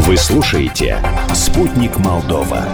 Вы слушаете «Спутник Молдова».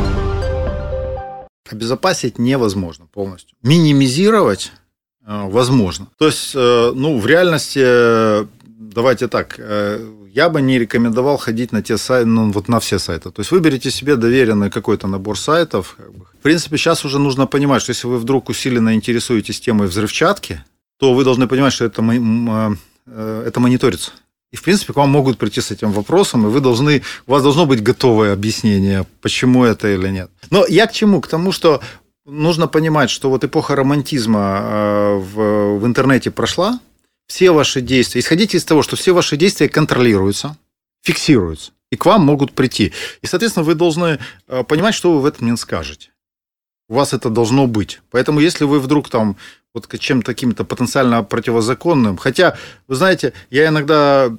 Обезопасить невозможно полностью. Минимизировать возможно. То есть, в реальности, давайте так, я бы не рекомендовал ходить на те сайты, на все сайты. То есть, выберите себе доверенный какой-то набор сайтов. В принципе, сейчас уже нужно понимать, что если вы вдруг усиленно интересуетесь темой взрывчатки, то вы должны понимать, что это мониторится. И, в принципе, к вам могут прийти с этим вопросом, и у вас должно быть готовое объяснение, почему это или нет. Но я к чему? К тому, что нужно понимать, что вот эпоха романтизма в интернете прошла, все ваши действия, исходите из того, что все ваши действия контролируются, фиксируются, и к вам могут прийти. И, соответственно, вы должны понимать, что вы в этот момент скажете. У вас это должно быть. Поэтому, если вы вдруг там вот чем-то каким-то потенциально противозаконным, хотя, вы знаете, я иногда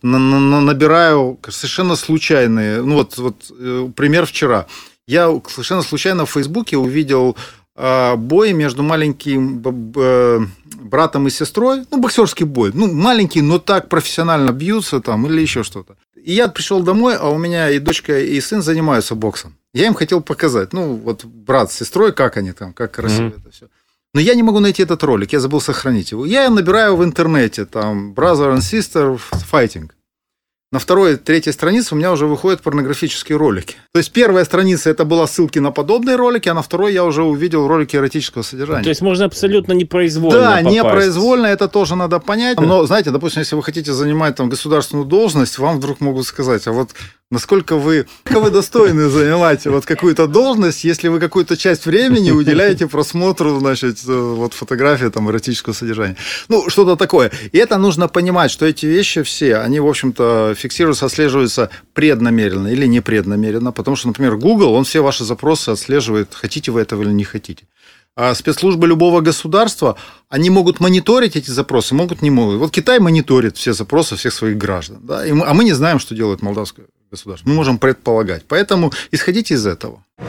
набираю совершенно случайные, пример вчера. Я совершенно случайно в Фейсбуке увидел бой между маленьким братом и сестрой, боксерский бой, маленький, но так профессионально бьются там или еще что-то. И я пришел домой, а у меня и дочка, и сын занимаются боксом. Я им хотел показать, брат с сестрой, как они там, как красиво это все. Но я не могу найти этот ролик, я забыл сохранить его. Я набираю в интернете, там, brother and sister fighting. На второй, третьей странице у меня уже выходят порнографические ролики. То есть, первая страница – это была ссылки на подобные ролики, а на второй я уже увидел ролики эротического содержания. То есть, можно абсолютно непроизвольно попасть. Да, непроизвольно, это тоже надо понять. Но, знаете, допустим, если вы хотите занимать там государственную должность, вам вдруг могут сказать, а вот насколько вы достойны занимать вот какую-то должность, если вы какую-то часть времени уделяете просмотру, фотографии там эротического содержания. Что-то такое. И это нужно понимать, что эти вещи все, они, в общем-то, фиксируются, отслеживаются преднамеренно или непреднамеренно, потому что, например, Google, он все ваши запросы отслеживает, хотите вы этого или не хотите. А спецслужбы любого государства, они могут мониторить эти запросы, не могут. Вот Китай мониторит все запросы всех своих граждан, да? А мы не знаем, что делает молдавское государство. Мы можем предполагать. Поэтому исходите из этого.